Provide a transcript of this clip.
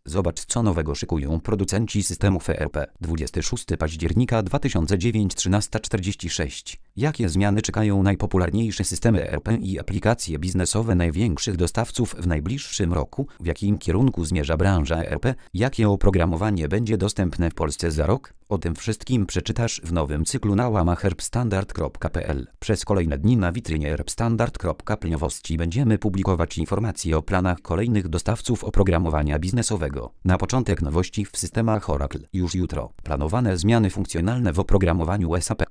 Zobacz, co nowego szykują producenci systemów ERP. 26 października 2009, 13:46. Jakie zmiany czekają najpopularniejsze systemy ERP i aplikacje biznesowe największych dostawców w najbliższym roku? W jakim kierunku zmierza branża ERP? Jakie oprogramowanie będzie dostępne w Polsce za rok? O tym wszystkim przeczytasz w nowym cyklu na łamach erbstandard.pl. Przez kolejne dni na witrynie erbstandard.pl będziemy publikować informacje o planach kolejnych dostawców oprogramowania biznesowego. Na początek nowości w systemach Oracle. Już jutro planowane zmiany funkcjonalne w oprogramowaniu SAP.